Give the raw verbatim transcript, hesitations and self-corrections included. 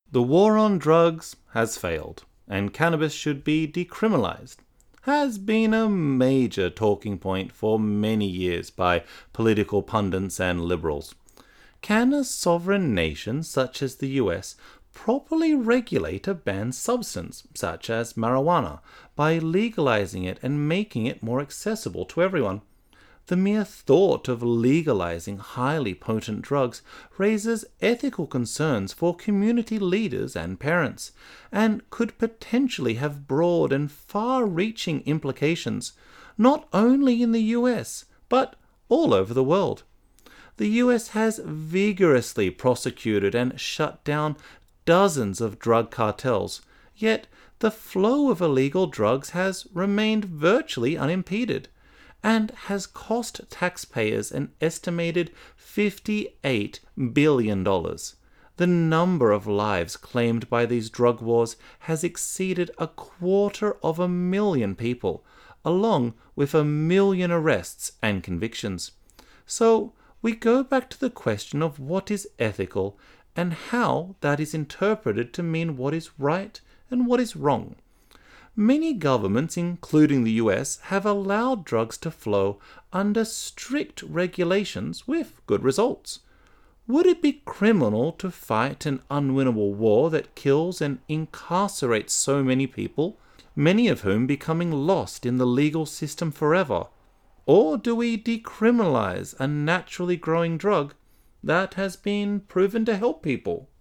The war on drugs has failed, and cannabis should be decriminalized, has been a major talking point for many years by political pundits and liberals. Can a sovereign nation such as the U S properly regulate a banned substance, such as marijuana, by legalizing it and making it more accessible to everyone? The mere thought of legalizing highly potent drugs raises ethical concerns for community leaders and parents, and could potentially have broad and far-reaching implications, not only in the U S, but all over the world. The U S has vigorously prosecuted and shut down dozens of drug cartels, yet the flow of illegal drugs has remained virtually unimpeded, and has cost taxpayers an estimated fifty-eight billion dollars. The number of lives claimed by these drug wars has exceeded a quarter of a million people, along with a million arrests and convictions. So, we go back to the question of what is ethical and how that is interpreted to mean what is right and what is wrong. Many governments, including the U S, have allowed drugs to flow under strict regulations with good results. Would it be criminal to fight an unwinnable war that kills and incarcerates so many people, many of whom becoming lost in the legal system forever? Or do we decriminalize a naturally growing drug that has been proven to help people?